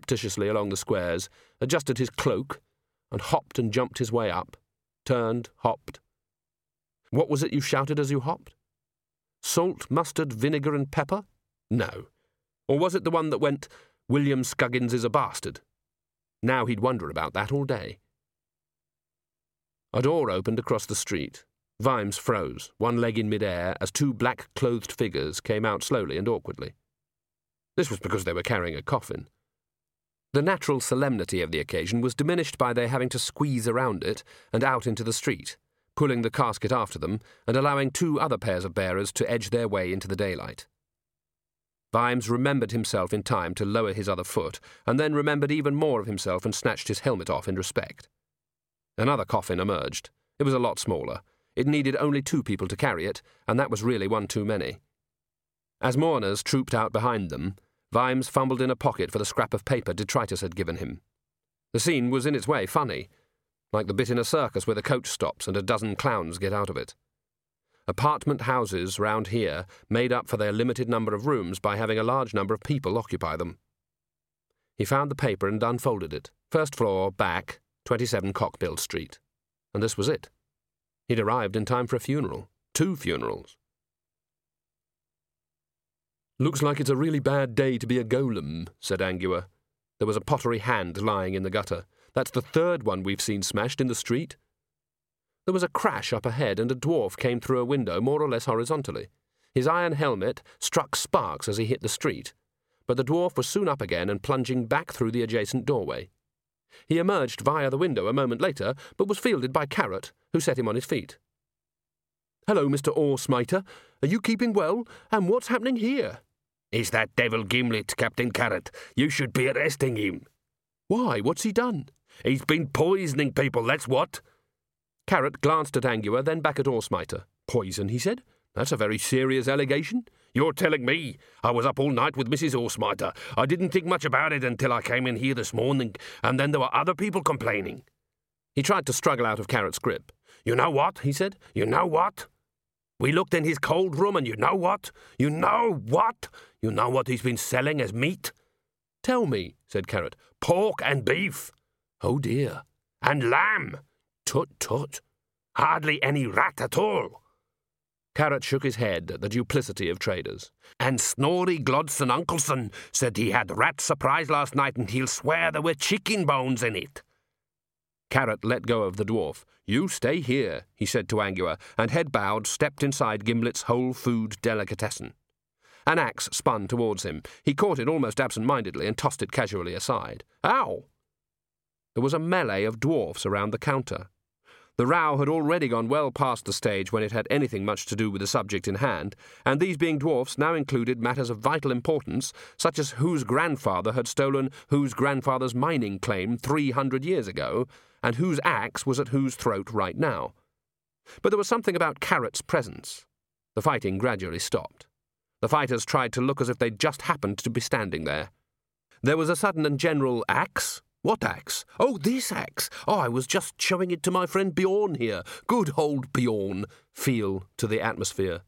surreptitiously along the squares, adjusted his cloak, and hopped and jumped his way up, turned, hopped. What was it you shouted as you hopped? Salt, mustard, vinegar and pepper? No. Or was it the one that went, William Scuggins is a bastard? Now he'd wonder about that all day. A door opened across the street. Vimes froze, one leg in mid-air, as two black-clothed figures came out slowly and awkwardly. This was because they were carrying a coffin. The natural solemnity of the occasion was diminished by their having to squeeze around it and out into the street, pulling the casket after them and allowing two other pairs of bearers to edge their way into the daylight. Vimes remembered himself in time to lower his other foot, and then remembered even more of himself and snatched his helmet off in respect. Another coffin emerged. It was a lot smaller. It needed only 2 people to carry it, and that was really one too many. As mourners trooped out behind them, Vimes fumbled in a pocket for the scrap of paper Detritus had given him. The scene was in its way funny, like the bit in a circus where the coach stops and a dozen clowns get out of it. Apartment houses round here made up for their limited number of rooms by having a large number of people occupy them. He found the paper and unfolded it. First floor, back, 27 Cockbill Street. And this was it. He'd arrived in time for a funeral. 2 funerals. "Looks like it's a really bad day to be a golem," said Angua. There was a pottery hand lying in the gutter. "That's the 3rd one we've seen smashed in the street." There was a crash up ahead, and a dwarf came through a window more or less horizontally. His iron helmet struck sparks as he hit the street, but the dwarf was soon up again and plunging back through the adjacent doorway. He emerged via the window a moment later, but was fielded by Carrot, who set him on his feet. "Hello, Mr. Orsmiter. Are you keeping well? And what's happening here?" "It's that devil Gimlet, Captain Carrot. You should be arresting him." "Why? What's he done?" "He's been poisoning people, that's what." Carrot glanced at Angua, then back at Orsmiter. "Poison," he said. "That's a very serious allegation." "You're telling me. I was up all night with Mrs. Orsmiter. I didn't think much about it until I came in here this morning, and then there were other people complaining." He tried to struggle out of Carrot's grip. "You know what?" he said. "You know what? We looked in his cold room, and you know what? You know what? You know what he's been selling as meat?" "Tell me," said Carrot. "Pork and beef." "Oh, dear." "And lamb." "Tut, tut." "Hardly any rat at all." Carrot shook his head at the duplicity of traders. "And Snorri Glodson Uncleson said he had rat surprise last night, and he'll swear there were chicken bones in it." Carrot let go of the dwarf. "You stay here," he said to Angua, and head bowed stepped inside Gimlet's whole food delicatessen. An axe spun towards him. He caught it almost absent-mindedly and tossed it casually aside. "Ow!" There was a melee of dwarfs around the counter. The row had already gone well past the stage when it had anything much to do with the subject in hand, and these being dwarfs now included matters of vital importance, such as whose grandfather had stolen whose grandfather's mining claim 300 years ago, and whose axe was at whose throat right now. But there was something about Carrot's presence. The fighting gradually stopped. The fighters tried to look as if they'd just happened to be standing there. There was a sudden and general "Axe? What axe? Oh, this axe. Oh, I was just showing it to my friend Bjorn here. Good old Bjorn," feel to the atmosphere.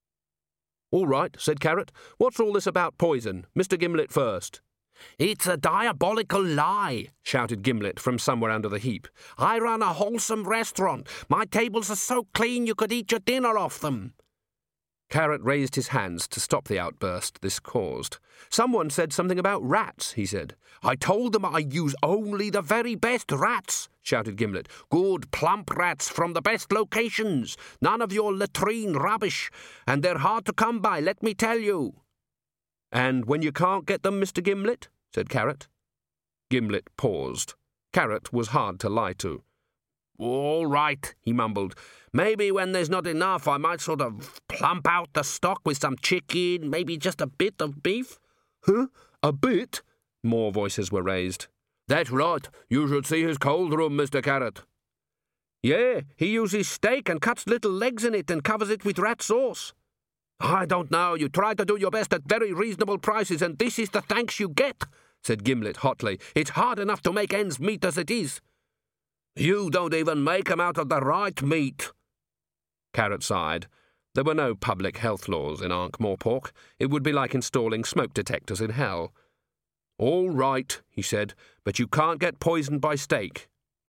"All right," said Carrot. "What's all this about poison? Mr. Gimlet first." "It's a diabolical lie," shouted Gimlet from somewhere under the heap. "I run a wholesome restaurant. My tables are so clean you could eat your dinner off them." Carrot raised his hands to stop the outburst this caused. "Someone said something about rats," he said. "I told them I use only the very best rats," shouted Gimlet. "Good, plump rats from the best locations. None of your latrine rubbish. And they're hard to come by, let me tell you." "And when you can't get them, Mr. Gimlet?" said Carrot. Gimlet paused. Carrot was hard to lie to. "All right," he mumbled. "Maybe when there's not enough, I might sort of plump out the stock with some chicken, maybe just a bit of beef." "Huh? A bit?" More voices were raised. "That's right. You should see his cold room, Mr. Carrot." "Yeah, he uses steak and cuts little legs in it and covers it with rat sauce." "I don't know. You try to do your best at very reasonable prices, and this is the thanks you get," said Gimlet hotly. "It's hard enough to make ends meet as it is." "You don't even make 'em out of the right meat." Carrot sighed. There were no public health laws in Ankh-Morpork. It would be like installing smoke detectors in hell. All right, he said, but you can't get poisoned by steak.